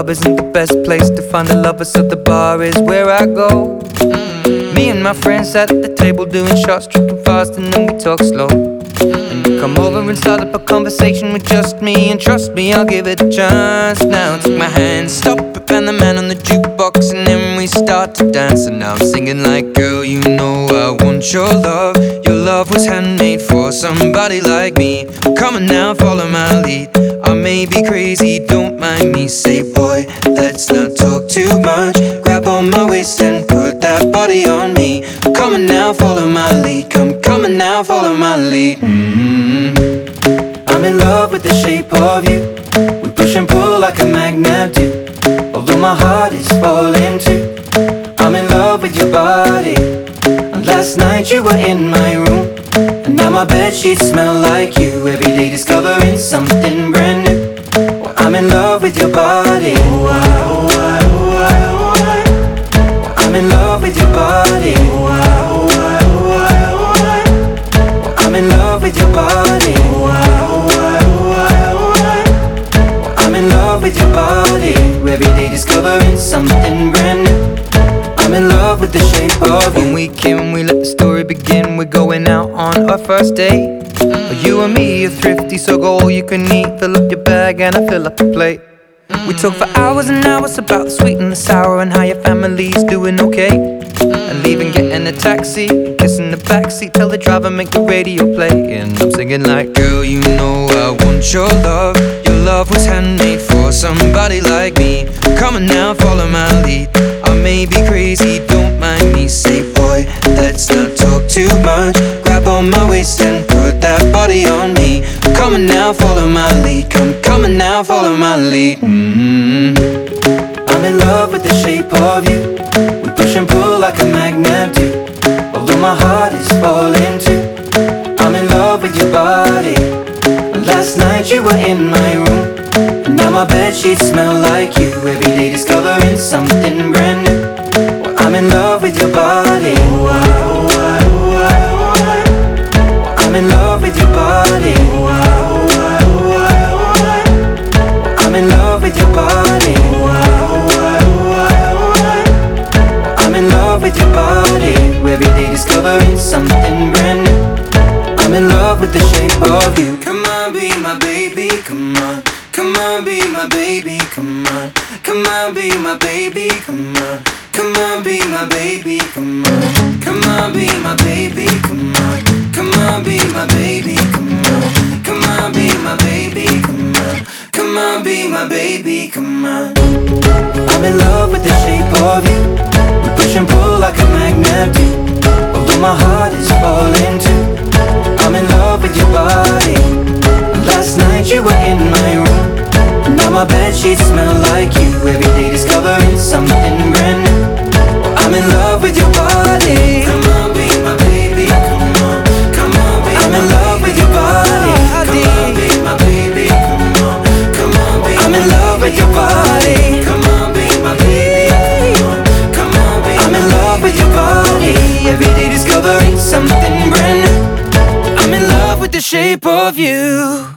club isn't the best place to find a lover, so the bar is where I go. Me and my friends sat at the table doing shots, tripping fast, and then we talk slow. And you come over and start up a conversation with just me, and trust me, I'll give it a chance. Now take my hand, stop it, and the man on the jukebox, and then we start to dance. And now I'm singing like, girl, you know I want your love. Your love was handmade for somebody like me. Come on now, follow my lead. I may be crazy, don't mind me. Say, boy, let's not talk too much. Grab on my waist and put that body on me. Come on now, follow my lead. Come on now, follow my lead. I'm in love with the shape of you. We push and pull like a magnet do. Although my heart is falling too, I'm in love with your body. And last night you were in my room, and now my bedsheets smell like you. Every day discovering something brand new. Well, I'm in love with your body. I'm in love with your body. I'm in love with your body. I'm in love with your body. Every day discovering something brand new. I'm in love with the shape of you. When we came, we let the story begin. We're going out on our first date. You and me are thrifty, so go all you can eat. Fill up your bag and I fill up the plate. We talk for hours and hours about the sweet and the sour, and how your family's doing okay. And leaving, getting a taxi, kissing the backseat, tell the driver make the radio play. And I'm singing like, girl, you know I want your love. Your love was handmade for somebody like me. Come on now, follow my lead. I may be crazy, don't mind me. Say, boy, let's not talk too much. Grab on my waist and put that body on me. Come on now, follow my lead. Come on now, follow my lead. I'm in love with the shape of you. We push and pull like a magnet do. Although my heart is falling too, I'm in love with your body. And last night you were in my room, and now my bedsheets smell like you. Every day discovering something brand new. Well, I'm in love with your body. I'm in love with your body. I'm in love with your body. I'm in love with your body. Every day discovering something brand new. I'm in love with the shape of you. Come on, be my baby, come on. Come on, be my baby, come on. Come on, be my baby, come on. Come on, be my baby, come on. Come on, be my baby, come on. Come on, be my baby, come on. Come on, be my baby, come on. Come on, be my baby, come on. I'm in love with the shape of you. We push and pull like a magnet do. Although my heart is falling too, I'm in love with your body. Last night you were in my room, and now my bedsheets smell like you. Every day discovering something brand new. I'm in love with your body. Come on, be my baby, come on. Come on, be I'm in love with your body. Come on, be my baby, come on. Come on, be I'm in love with your body. Come on, be my baby, come on. Come on, be I'm in love with your body. Every day discovering something brand new. I'm in love with the shape of you.